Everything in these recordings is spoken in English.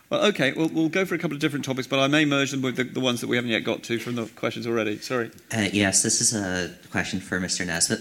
Well, OK, we'll go for a couple of different topics, but I may merge them with the ones that we haven't yet got to from the questions already. Sorry. Yes, this is a question for Mr Nesbitt.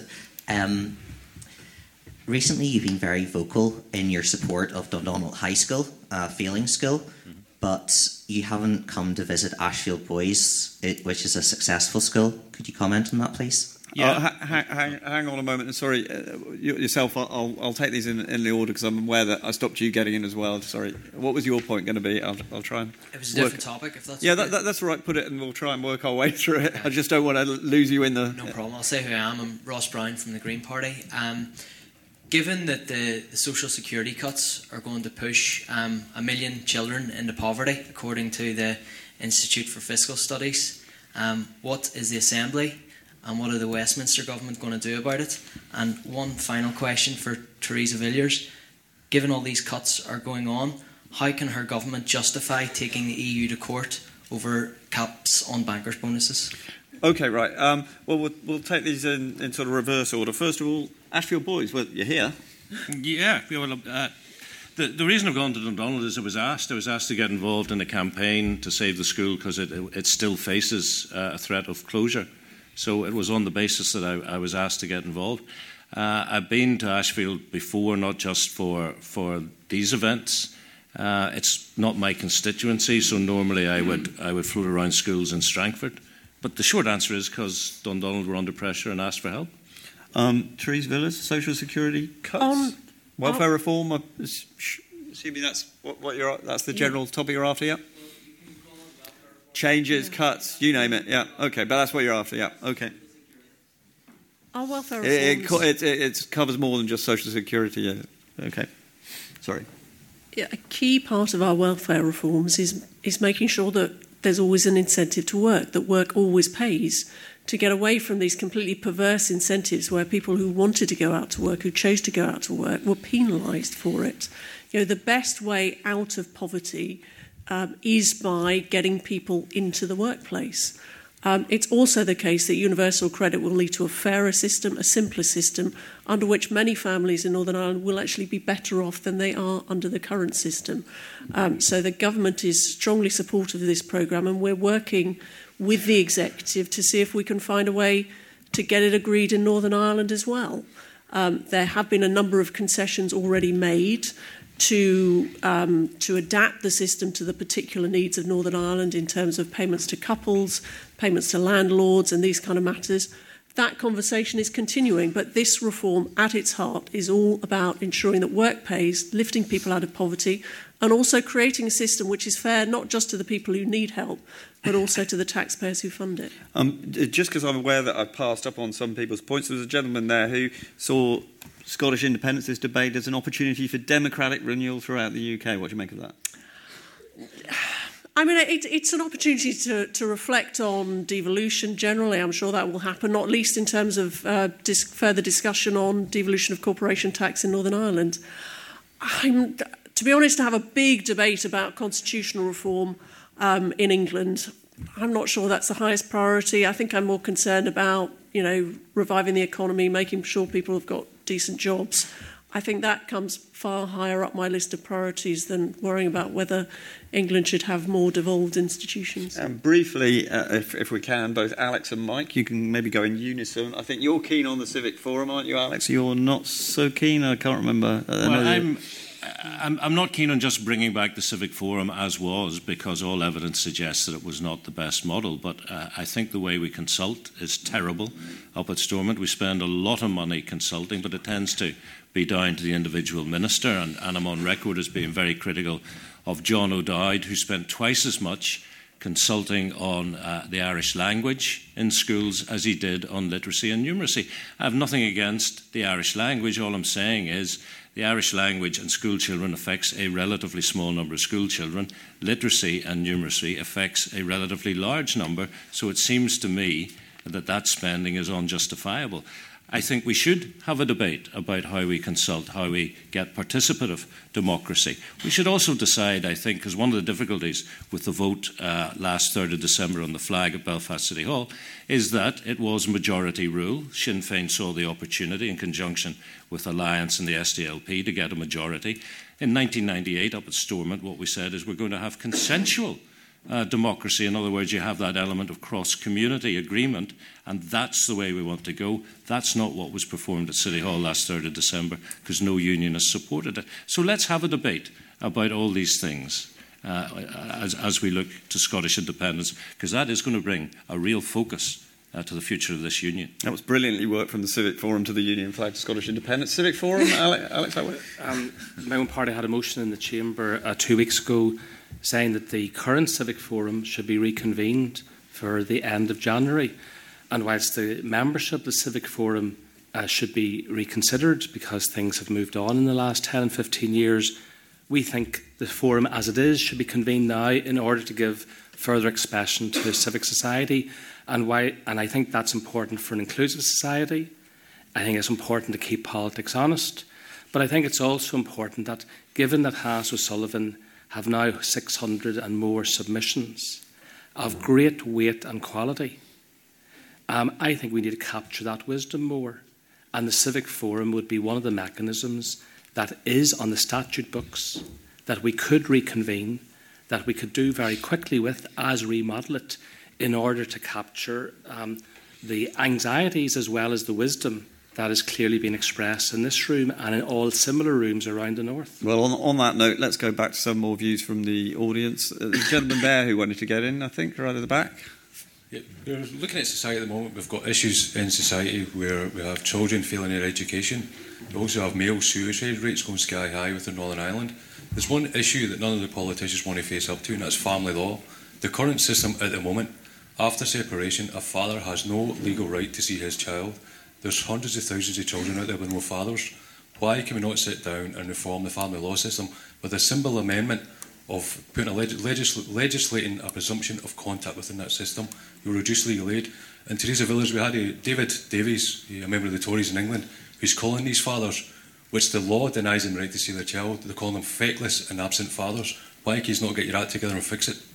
Recently, you've been very vocal in your support of Dundonald High School, failing school, but you haven't come to visit Ashfield Boys, which is a successful school. Could you comment on that, please? Yeah. Hang on a moment. Sorry, yourself. I'll take these in the order because I'm aware that I stopped you getting in as well. Sorry. What was your point going to be? I'll try and. It was a different topic. If that's that's all right. Put it, and we'll try and work our way through it. I just don't want to lose you in the. No problem. I'll say who I am. I'm Ross Brown from the Green Party. Given that the social security cuts are going to push 1 million children into poverty, according to the Institute for Fiscal Studies, what is the Assembly and what are the Westminster government going to do about it? And one final question for Theresa Villiers. Given all these cuts are going on, how can her government justify taking the EU to court over caps on bankers' bonuses? OK, right. Well, we'll take these in sort of reverse order. First of all, Ashfield Boys, well, you're here. Yeah, well, the reason I've gone to Dundonald is I was asked to get involved in a campaign to save the school because it still faces a threat of closure. So it was on the basis that I was asked to get involved. I've been to Ashfield before, not just for these events. It's not my constituency, so normally I would float around schools in Strangford. But the short answer is because Dundonald were under pressure and asked for help. Theresa Villiers, social security cuts, welfare reform. Assuming that's that's the general topic you're after. Yeah. Changes, cuts, you name it. Yeah. OK, but that's what you're after. Yeah. OK. Our welfare reforms. It covers more than just social security. Yeah. OK. Sorry. Yeah, a key part of our welfare reforms is making sure that there's always an incentive to work, that work always pays, to get away from these completely perverse incentives where people who wanted to go out to work, who chose to go out to work, were penalised for it. The best way out of poverty is by getting people into the workplace. It's also the case that universal credit will lead to a fairer system, a simpler system, under which many families in Northern Ireland will actually be better off than they are under the current system. So the government is strongly supportive of this programme, and we're working with the executive to see if we can find a way to get it agreed in Northern Ireland as well. There have been a number of concessions already made to adapt the system to the particular needs of Northern Ireland in terms of payments to couples, payments to landlords and these kind of matters. That conversation is continuing, but this reform at its heart is all about ensuring that work pays, lifting people out of poverty, and also creating a system which is fair not just to the people who need help, but also to the taxpayers who fund it. Just because I'm aware that I've passed up on some people's points, there was a gentleman there who saw Scottish independence, this debate, as an opportunity for democratic renewal throughout the UK. What do you make of that? I mean, it's an opportunity to reflect on devolution generally. I'm sure that will happen, not least in terms of further discussion on devolution of corporation tax in Northern Ireland. To be honest, to have a big debate about constitutional reform in England, I'm not sure that's the highest priority. I think I'm more concerned about, reviving the economy, making sure people have got decent jobs. I think that comes far higher up my list of priorities than worrying about whether England should have more devolved institutions. Briefly, if we can, both Alex and Mike, you can maybe go in unison. I think you're keen on the Civic Forum, aren't you, Alex? You're not so keen? I can't remember. I'm not keen on just bringing back the Civic Forum as was, because all evidence suggests that it was not the best model. But I think the way we consult is terrible. Up at Stormont, we spend a lot of money consulting, but it tends to be down to the individual minister. And I'm on record as being very critical of John O'Dowd, who spent twice as much consulting on the Irish language in schools as he did on literacy and numeracy. I have nothing against the Irish language. All I'm saying is the Irish language and school children affects a relatively small number of school children. Literacy and numeracy affects a relatively large number. So it seems to me that spending is unjustifiable. I think we should have a debate about how we consult, how we get participative democracy. We should also decide, I think, because one of the difficulties with the vote last 3rd of December on the flag at Belfast City Hall is that it was majority rule. Sinn Féin saw the opportunity in conjunction with Alliance and the SDLP to get a majority. In 1998, up at Stormont, what we said is we're going to have consensual democracy. In other words, you have that element of cross-community agreement, and that's the way we want to go. That's not what was performed at City Hall last 3rd of December, because no unionists supported it. So let's have a debate about all these things as we look to Scottish independence, because that is going to bring a real focus to the future of this union. That was brilliantly worked from the Civic Forum to the Union flag to Scottish independence. Civic Forum, Alex Atwood? My own party had a motion in the Chamber 2 weeks ago saying that the current Civic Forum should be reconvened for the end of January. And whilst the membership of the Civic Forum should be reconsidered because things have moved on in the last 10 and 15 years, we think the forum as it is should be convened now in order to give further expression to civic society. And I think that's important for an inclusive society. I think it's important to keep politics honest. But I think it's also important that, given that Haas O'Sullivan have now 600 and more submissions of great weight and quality, I think we need to capture that wisdom more. And the Civic Forum would be one of the mechanisms that is on the statute books that we could reconvene, that we could do very quickly with as remodel it, in order to capture the anxieties as well as the wisdom that is clearly being expressed in this room and in all similar rooms around the north. Well, on that note, let's go back to some more views from the audience. The gentleman there who wanted to get in, I think, right at the back. Yeah, we're looking at society at the moment. We've got issues in society where we have children failing their education. We also have male suicide rates going sky high within Northern Ireland. There's one issue that none of the politicians want to face up to, and that's family law. The current system at the moment, after separation, a father has no legal right to see his child. There's hundreds of thousands of children out there with no fathers. Why can we not sit down and reform the family law system with a simple amendment of putting legislating a presumption of contact within that system? You'll reduce legal aid. In Theresa Village, we had David Davies, a member of the Tories in England, who's calling these fathers, which the law denies them the right to see their child, they're calling them feckless and absent fathers. Why can you not get your act together and fix it?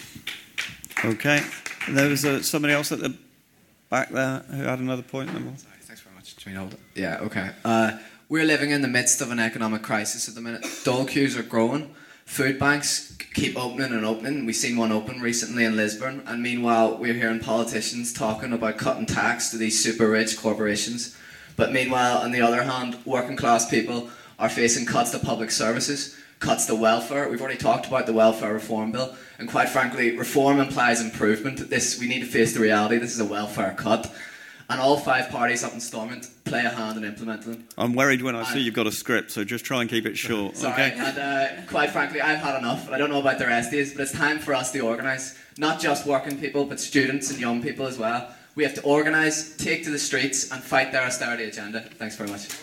Okay. And there was somebody else at the back there who had another point. Sorry, thanks very much. Do you hold it? Yeah, okay. We're living in the midst of an economic crisis at the minute. Dole queues are growing. Food banks keep opening and opening. We've seen one open recently in Lisburn. And meanwhile, we're hearing politicians talking about cutting tax to these super rich corporations. But meanwhile, on the other hand, working class people are facing cuts to public services, cuts to welfare. We've already talked about the welfare reform bill. And quite frankly, reform implies improvement. We need to face the reality. This is a welfare cut. And all five parties up in Stormont play a hand in implementing them. I'm worried when I see you've got a script, so just try and keep it short. Sorry, okay? And quite frankly, I've had enough. I don't know about the rest of you, but it's time for us to organise. Not just working people, but students and young people as well. We have to organise, take to the streets, and fight their austerity agenda. Thanks very much.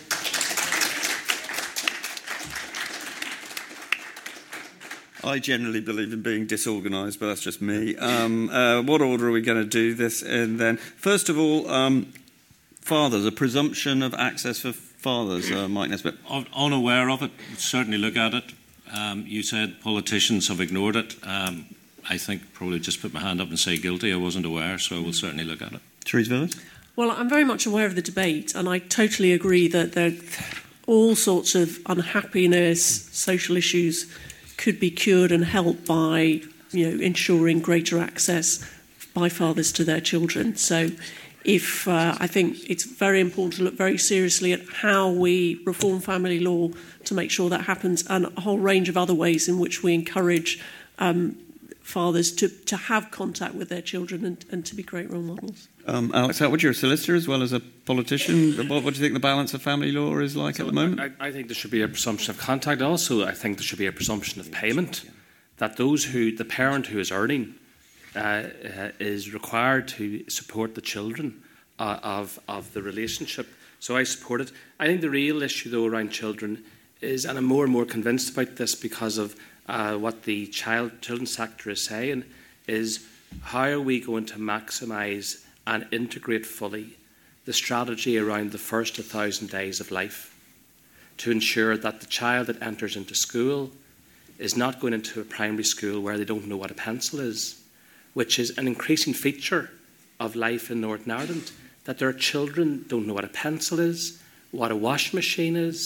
I generally believe in being disorganised, but that's just me. What order are we going to do this in then? First of all, fathers, a presumption of access for fathers, Mike Nesbitt. Unaware of it, certainly look at it. You said politicians have ignored it. I think probably just put my hand up and say guilty. I wasn't aware, so I will certainly look at it. Therese Village? Well, I'm very much aware of the debate, and I totally agree that there are all sorts of unhappiness, social issues could be cured and helped by, ensuring greater access by fathers to their children. So I think it's very important to look very seriously at how we reform family law to make sure that happens, and a whole range of other ways in which we encourage fathers to have contact with their children and to be great role models. Alex Atwood, you're a solicitor as well as a politician. What do you think the balance of family law is like at the moment? I think there should be a presumption of contact. Also, I think there should be a presumption of payment, that the parent who is earning is required to support the children of the relationship. So I support it. I think the real issue, though, around children is, and I'm more and more convinced about this because of what the children's sector is saying, is how are we going to maximise and integrate fully the strategy around the first 1,000 days of life to ensure that the child that enters into school is not going into a primary school where they don't know what a pencil is, which is an increasing feature of life in Northern Ireland, that there are children who don't know what a pencil is, what a washing machine is,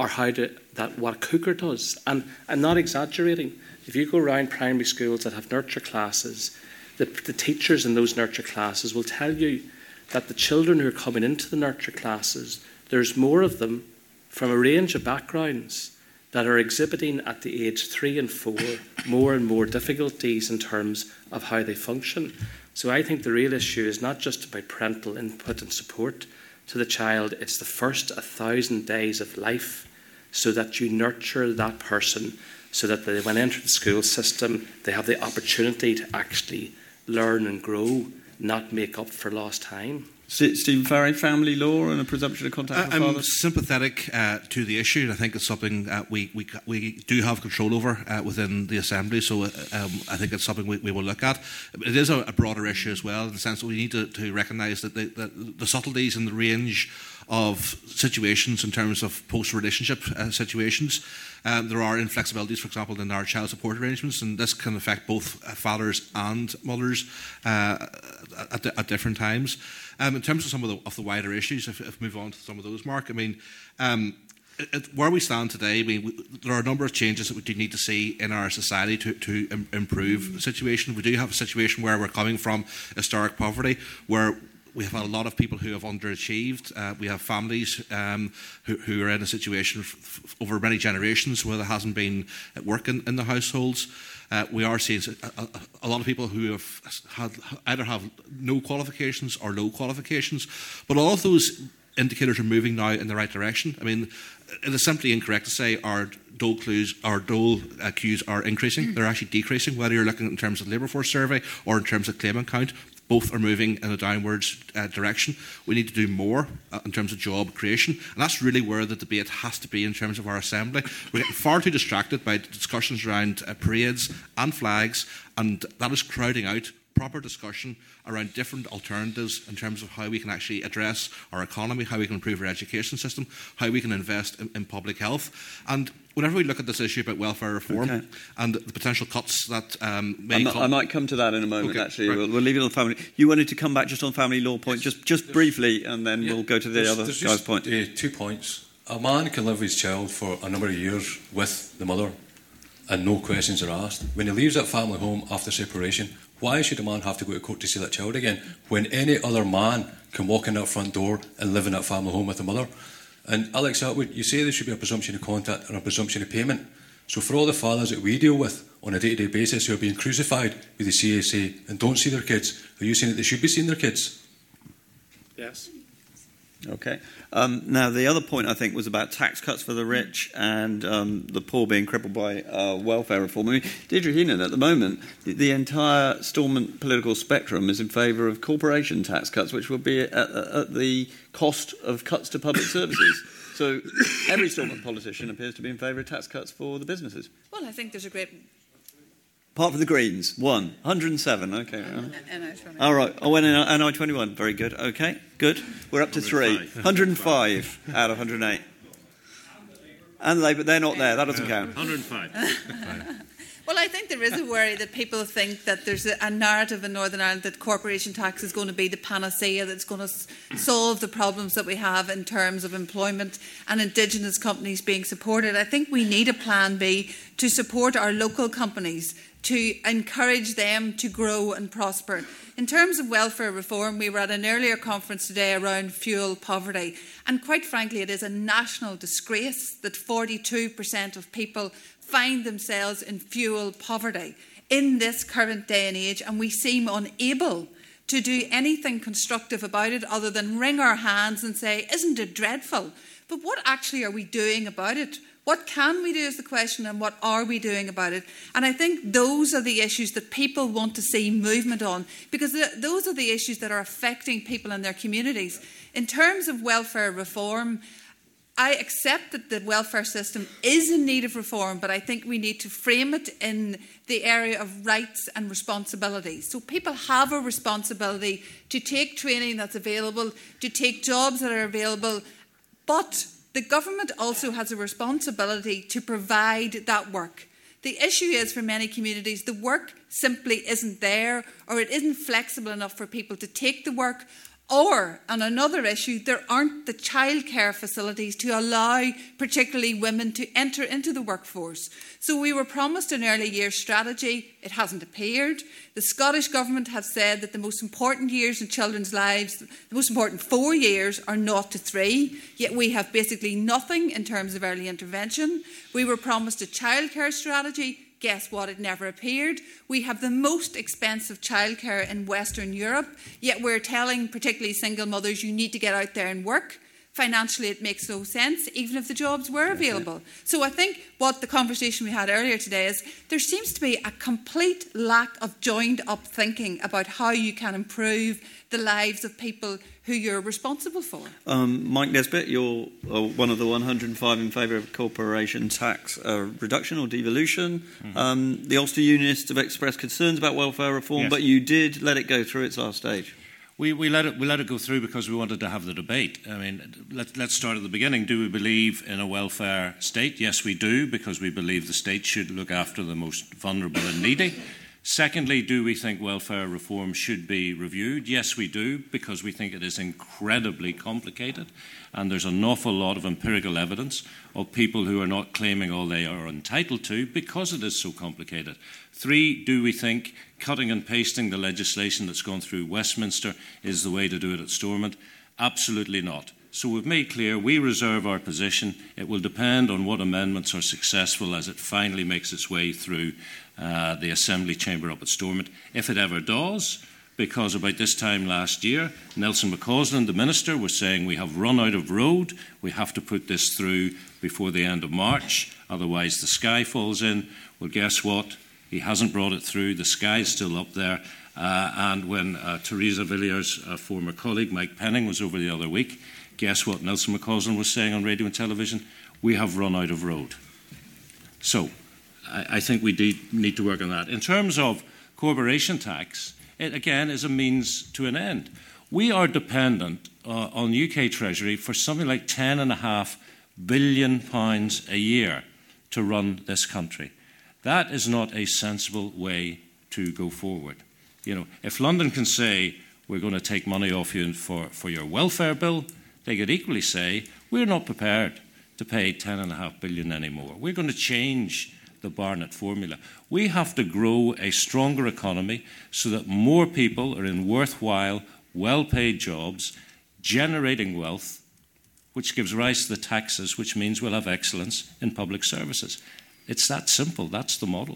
or what a cooker does. And I'm not exaggerating. If you go around primary schools that have nurture classes, the teachers in those nurture classes will tell you that the children who are coming into the nurture classes, there's more of them from a range of backgrounds that are exhibiting at the age 3 and 4 more and more difficulties in terms of how they function. So I think the real issue is not just about parental input and support to the child, it's the first 1,000 days of life, so that you nurture that person, so that when they enter the school system, they have the opportunity to actually learn and grow, not make up for lost time. Stephen Farry, family law and a presumption of contact with fathers? I'm sympathetic to the issue. I think it's something we do have control over within the Assembly, so I think it's something we will look at. It is a broader issue as well, in the sense that we need to recognise that the subtleties and the range of situations in terms of post-relationship situations. There are inflexibilities, for example, in our child support arrangements, and this can affect both fathers and mothers at different times. In terms of some of the wider issues, if we move on to some of those, Mark, I mean, where we stand today, I mean, there are a number of changes that we do need to see in our society to improve the situation. We do have a situation where we're coming from historic poverty, where we have had a lot of people who have underachieved. We have families who are in a situation over many generations where there hasn't been work in the households. We are seeing a lot of people who either have no qualifications or low qualifications, but all of those indicators are moving now in the right direction. I mean, it is simply incorrect to say our dole queues are increasing. They're actually decreasing, whether you're looking in terms of labour force survey or in terms of claimant count. Both are moving in a downwards direction. We need to do more in terms of job creation, and that's really where the debate has to be in terms of our Assembly. We're getting far too distracted by discussions around parades and flags, and that is crowding out proper discussion around different alternatives in terms of how we can actually address our economy, how we can improve our education system, how we can invest in public health. And whenever we look at this issue about welfare reform and the potential cuts that I might come to that in a moment, actually. Right. We'll leave it on family. You wanted to come back just on family law point, just briefly, and then we'll go to the other guy's point. 2 points. A man can live with his child for a number of years with the mother and no questions are asked. When he leaves that family home after separation, why should a man have to go to court to see that child again when any other man can walk in that front door and live in that family home with the mother? And Alex Atwood, you say there should be a presumption of contact and a presumption of payment. So for all the fathers that we deal with on a day-to-day basis who are being crucified with the CSA and don't see their kids, are you saying that they should be seeing their kids? Yes. Okay. Now, the other point, I think, was about tax cuts for the rich and the poor being crippled by welfare reform. I mean, Deirdre Heenan, at the moment, the entire Stormont political spectrum is in favour of corporation tax cuts, which will be at the cost of cuts to public services. So every Stormont politician appears to be in favour of tax cuts for the businesses. Well, I think there's a great... Apart from the Greens, 107, okay. NI21. All right, I went in NI21, very good, okay, good. We're up to 3. 105 out of 108. And Labour, they're not there, that doesn't count. 105. Well, I think there is a worry that people think that there's a narrative in Northern Ireland that corporation tax is going to be the panacea that's going to solve the problems that we have in terms of employment and Indigenous companies being supported. I think we need a plan B to support our local companies, to encourage them to grow and prosper. In terms of welfare reform, we were at an earlier conference today around fuel poverty, and quite frankly it is a national disgrace that 42% of people find themselves in fuel poverty in this current day and age, and we seem unable to do anything constructive about it other than wring our hands and say, isn't it dreadful? But what actually are we doing about it? What can we do is the question, and what are we doing about it? And I think those are the issues that people want to see movement on, because those are the issues that are affecting people in their communities. In terms of welfare reform, I accept that the welfare system is in need of reform, but I think we need to frame it in the area of rights and responsibilities. So people have a responsibility to take training that's available, to take jobs that are available, but the government also has a responsibility to provide that work. The issue is, for many communities, the work simply isn't there, or it isn't flexible enough for people to take the work, Or, on another issue, there aren't the childcare facilities to allow particularly women to enter into the workforce. So we were promised an early years strategy. It hasn't appeared. The Scottish Government have said that the most important years in children's lives, the most important 4 years, are 0 to 3, yet we have basically nothing in terms of early intervention. We were promised a childcare strategy. Guess what? It never appeared. We have the most expensive childcare in Western Europe, yet we're telling particularly single mothers, you need to get out there and work. Financially, it makes no sense, even if the jobs were available. So I think what the conversation we had earlier today is there seems to be a complete lack of joined-up thinking about how you can improve the lives of people who you're responsible for. Mike Nesbitt, you're one of the 105 in favour of corporation tax reduction or devolution. Mm-hmm. The Ulster Unionists have expressed concerns about welfare reform, but you did let it go through its last stage. We let it go through because we wanted to have the debate. I mean, let's start at the beginning. Do we believe in a welfare state? Yes, we do, because we believe the state should look after the most vulnerable and needy. Secondly, do we think welfare reform should be reviewed? Yes, we do, because we think it is incredibly complicated, and there's an awful lot of empirical evidence of people who are not claiming all they are entitled to because it is so complicated. 3, do we think cutting and pasting the legislation that's gone through Westminster is the way to do it at Stormont? Absolutely not. So we've made clear we reserve our position. It will depend on what amendments are successful as it finally makes its way through the Assembly chamber up at Stormont. If it ever does, because about this time last year, Nelson McCausland, the Minister, was saying we have run out of road, we have to put this through before the end of March, otherwise the sky falls in. Well, guess what? He hasn't brought it through. The sky is still up there. And when Theresa Villiers' former colleague, Mike Penning, was over the other week, guess what Nelson McCausland was saying on radio and television? We have run out of road. So I think we need to work on that. In terms of corporation tax, it again is a means to an end. We are dependent on UK Treasury for something like £10.5 billion a year to run this country. That is not a sensible way to go forward. You know, if London can say we're going to take money off you for your welfare bill, they could equally say we're not prepared to pay £10.5 billion anymore. We're going to change the Barnett formula. We have to grow a stronger economy so that more people are in worthwhile, well-paid jobs, generating wealth, which gives rise to the taxes, which means we'll have excellence in public services. It's that simple. That's the model.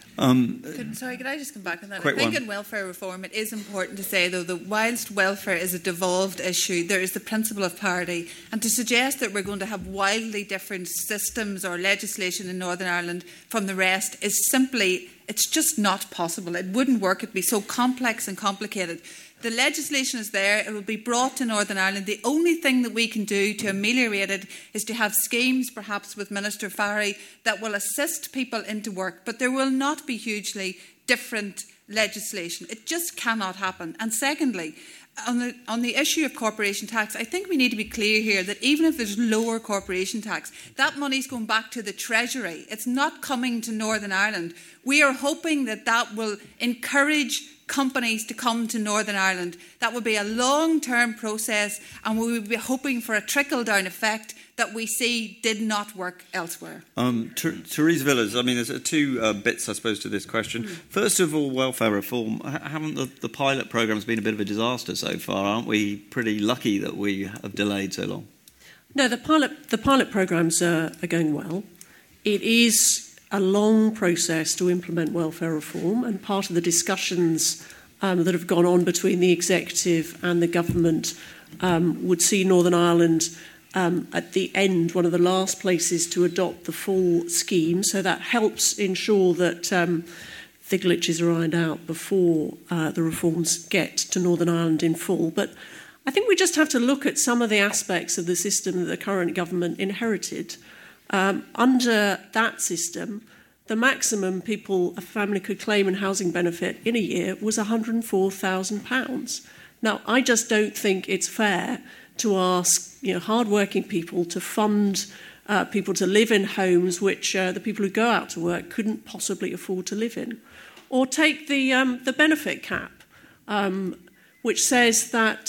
Could I just come back on that? I think in welfare reform it is important to say, though, that whilst welfare is a devolved issue, there is the principle of parity. And to suggest that we're going to have wildly different systems or legislation in Northern Ireland from the rest is simply, it's just not possible. It wouldn't work. It'd be so complex and complicated. The legislation is there. It will be brought to Northern Ireland. The only thing that we can do to ameliorate it is to have schemes, perhaps with Minister Farry, that will assist people into work. But there will not be hugely different legislation. It just cannot happen. And secondly, on the issue of corporation tax, I think we need to be clear here that even if there's lower corporation tax, that money's going back to the Treasury. It's not coming to Northern Ireland. We are hoping that that will encourage companies to come to Northern Ireland. That would be a long-term process, and we would be hoping for a trickle-down effect that we see did not work elsewhere. Theresa Villiers, I mean, there's two bits, I suppose, to this question. First of all, welfare reform. Haven't the pilot programme's been a bit of a disaster so far? Aren't we pretty lucky that we have delayed so long? No, the pilot programmes are going well. It is a long process to implement welfare reform, and part of the discussions that have gone on between the executive and the government would see Northern Ireland at the end, one of the last places to adopt the full scheme. So that helps ensure that the glitches are ironed out before the reforms get to Northern Ireland in full. But I think we just have to look at some of the aspects of the system that the current government inherited. Under that system, the maximum a family could claim in housing benefit in a year was £104,000. Now, I just don't think it's fair to ask hard-working people to fund people to live in homes which the people who go out to work couldn't possibly afford to live in. Or take the benefit cap. which says that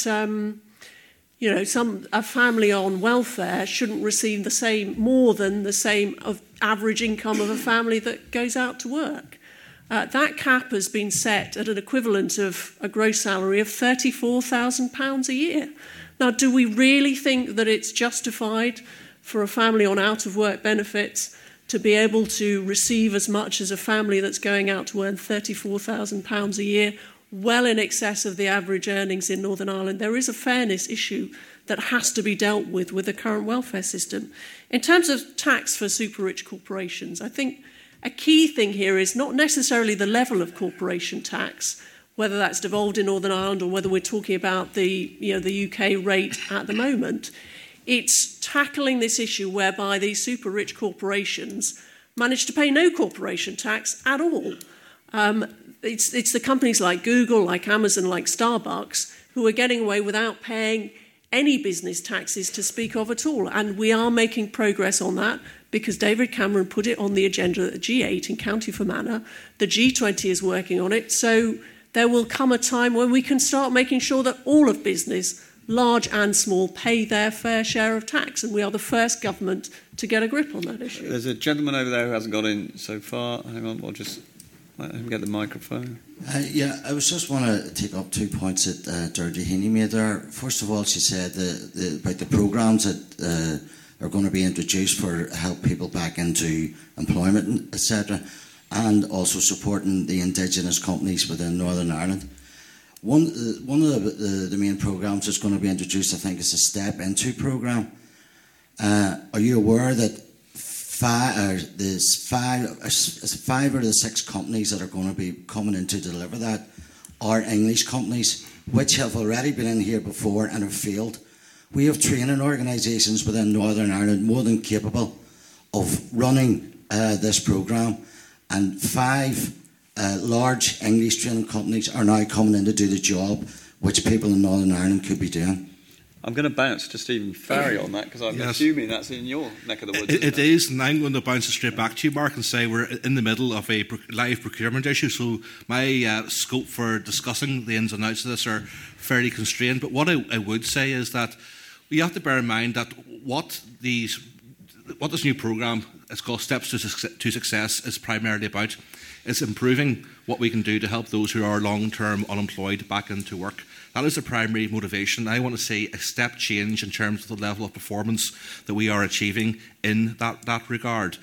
a family on welfare shouldn't receive more than the same of average income of a family that goes out to work. That cap has been set at an equivalent of a gross salary of £34,000 a year. Now, do we really think that it's justified for a family on out-of-work benefits to be able to receive as much as a family that's going out to earn £34,000 a year, well in excess of the average earnings in Northern Ireland? There is a fairness issue that has to be dealt with the current welfare system. In terms of tax for super-rich corporations, I think a key thing here is not necessarily the level of corporation tax, whether that's devolved in Northern Ireland or whether we're talking about the UK rate at the moment. It's tackling this issue whereby these super-rich corporations manage to pay no corporation tax at all. It's the companies like Google, like Amazon, like Starbucks, who are getting away without paying any business taxes to speak of at all. And we are making progress on that because David Cameron put it on the agenda at the G8 in County Fermanagh. The G20 is working on it. So there will come a time when we can start making sure that all of business, large and small, pay their fair share of tax. And we are the first government to get a grip on that issue. There's a gentleman over there who hasn't got in so far. Hang on, we'll just let him get the microphone. I was just want to take up 2 points that Deirdre Heaney made there. First of all, she said about the programmes that are going to be introduced for help people back into employment, etc., and also supporting the indigenous companies within Northern Ireland. One of the main programmes that's going to be introduced, I think, is a Step Into programme. Are you aware that there's 5 or 6 companies that are going to be coming in to deliver that are English companies, which have already been in here before and have failed? We have training organisations within Northern Ireland more than capable of running this programme, and 5 large English training companies are now coming in to do the job which people in Northern Ireland could be doing. I'm going to bounce to Stephen Farry on that because I'm assuming that's in your neck of the woods. It is, and I'm going to bounce it straight back to you, Mark, and say we're in the middle of a live procurement issue, so my scope for discussing the ins and outs of this are fairly constrained. But what I would say is that we have to bear in mind that what this new programme, it's called Steps to Success, is primarily about is improving what we can do to help those who are long-term unemployed back into work. That is the primary motivation. I want to see a step change in terms of the level of performance that we are achieving in that regard.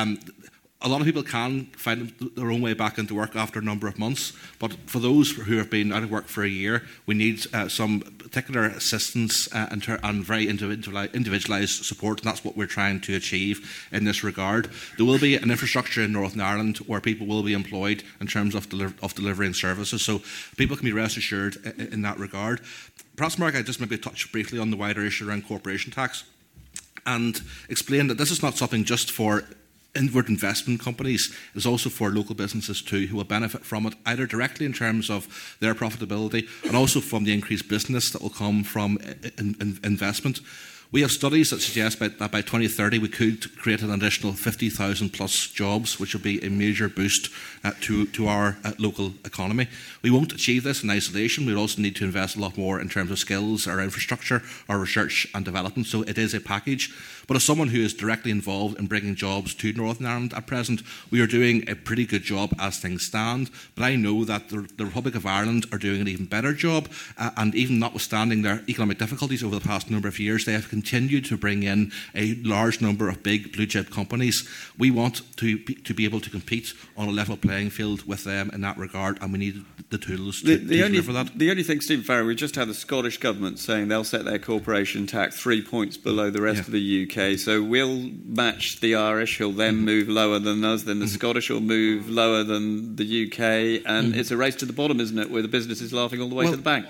A lot of people can find their own way back into work after a number of months, but for those who have been out of work for a year, we need some particular assistance and very individualised support, and that's what we're trying to achieve in this regard. There will be an infrastructure in Northern Ireland where people will be employed in terms of delivering services, so people can be rest assured in that regard. Perhaps, Mark, I just maybe touch briefly on the wider issue around corporation tax and explain that this is not something just for inward investment companies, is also for local businesses too who will benefit from it, either directly in terms of their profitability and also from the increased business that will come from investment. We have studies that suggest that by 2030 we could create an additional 50,000 plus jobs, which will be a major boost to our local economy. We won't achieve this in isolation. We'll also need to invest a lot more in terms of skills, our infrastructure, our research and development. So it is a package. But as someone who is directly involved in bringing jobs to Northern Ireland at present, we are doing a pretty good job as things stand. But I know that the Republic of Ireland are doing an even better job, and even notwithstanding their economic difficulties over the past number of years, they have continued to bring in a large number of big blue chip companies. We want to be able to compete on a level playing field with them in that regard, and we need the tools to deliver that. The only thing, Stephen Farry, we just had the Scottish Government saying they'll set their corporation tax 3 points below the rest of the UK. So we'll match the Irish, who'll then move lower than us, then the Scottish will move lower than the UK, and it's a race to the bottom, isn't it, where the business is laughing all the way to the bank.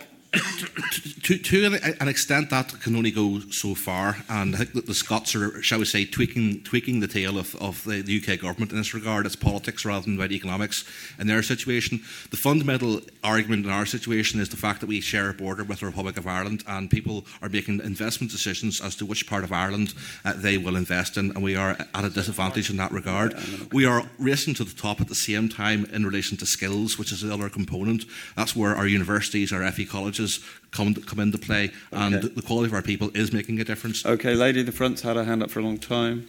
To an extent, that can only go so far, and I think that the Scots are, shall we say, tweaking the tail of the UK government in this regard. It's politics rather than about economics in their situation. The fundamental argument in our situation is the fact that we share a border with the Republic of Ireland, and people are making investment decisions as to which part of Ireland they will invest in, and we are at a disadvantage in that regard. We are racing to the top at the same time in relation to skills, which is the other component. That's where our universities, our FE colleges, resources come into play, and the quality of our people is making a difference. Okay, lady in the front's had her hand up for a long time.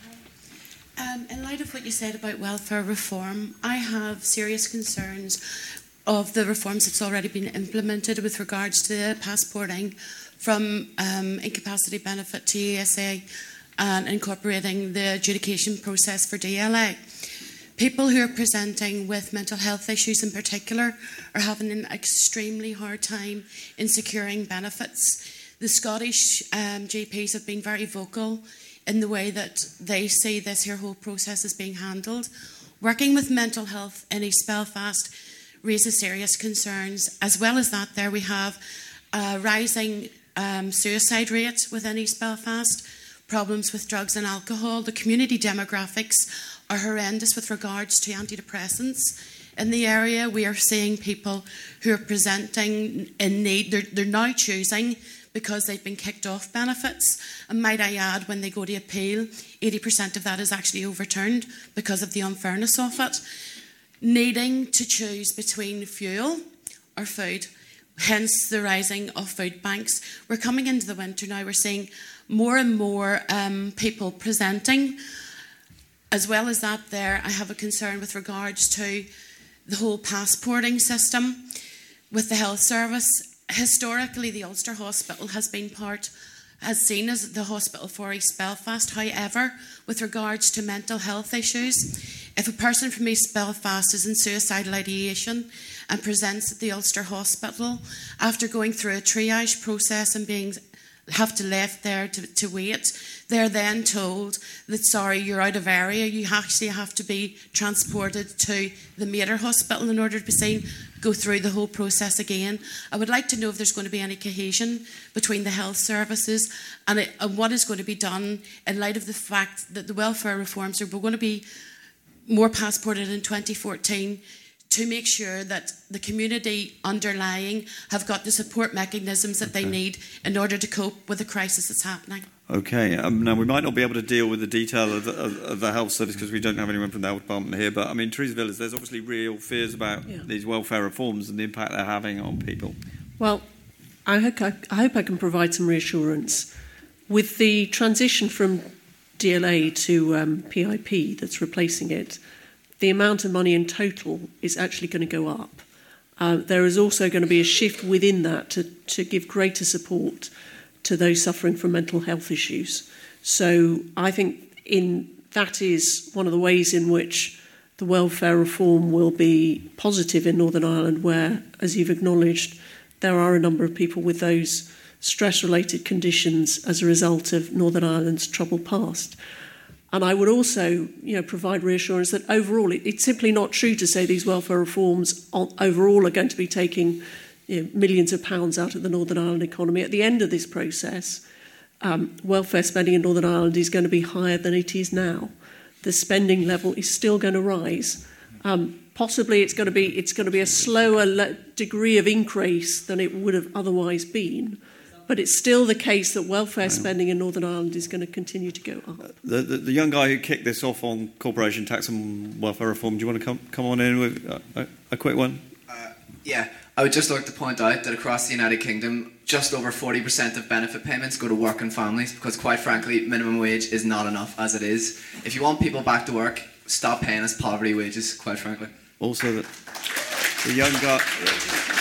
In light of what you said about welfare reform, I have serious concerns of the reforms that's already been implemented with regards to the passporting from incapacity benefit to ESA and incorporating the adjudication process for DLA. People who are presenting with mental health issues in particular are having an extremely hard time in securing benefits. The Scottish GPs have been very vocal in the way that they see this here whole process is being handled. Working with mental health in East Belfast raises serious concerns. As well as that, there we have a rising suicide rate within East Belfast, problems with drugs and alcohol. The community demographics are horrendous with regards to antidepressants. In the area, we are seeing people who are presenting in need. They're now choosing because they've been kicked off benefits. And might I add, when they go to appeal, 80% of that is actually overturned because of the unfairness of it. Needing to choose between fuel or food, hence the rising of food banks. We're coming into the winter now, we're seeing more and more people presenting. As well as that there, I have a concern with regards to the whole passporting system with the health service. Historically, the Ulster Hospital has seen as the hospital for East Belfast. However, with regards to mental health issues, if a person from East Belfast is in suicidal ideation and presents at the Ulster Hospital after going through a triage process and have to left there to wait, they're then told that, sorry, you're out of area, you actually have to be transported to the Mater Hospital in order to be seen, go through the whole process again. I would like to know if there's going to be any cohesion between the health services and what is going to be done in light of the fact that the welfare reforms are going to be more passported in 2014, to make sure that the community underlying have got the support mechanisms that they need in order to cope with the crisis that's happening. Okay, now we might not be able to deal with the detail of the health service because we don't have anyone from the health department here, but I mean, Teresa Villas, there's obviously real fears about these welfare reforms and the impact they're having on people. Well, I hope I can provide some reassurance. With the transition from DLA to PIP that's replacing it, the amount of money in total is actually going to go up. There is also going to be a shift within that to give greater support to those suffering from mental health issues. So I think that is one of the ways in which the welfare reform will be positive in Northern Ireland, where, as you've acknowledged, there are a number of people with those stress-related conditions as a result of Northern Ireland's troubled past. And I would also, provide reassurance that overall, it's simply not true to say these welfare reforms overall are going to be taking millions of pounds out of the Northern Ireland economy. At the end of this process, welfare spending in Northern Ireland is going to be higher than it is now. The spending level is still going to rise. Possibly it's going to be a slower degree of increase than it would have otherwise been. But it's still the case that welfare spending in Northern Ireland is going to continue to go up. The young guy who kicked this off on corporation tax and welfare reform, do you want to come on in with a quick one? Yeah, I would just like to point out that across the United Kingdom, just over 40% of benefit payments go to working families because, quite frankly, minimum wage is not enough as it is. If you want people back to work, stop paying us poverty wages, quite frankly. Also, the young guy...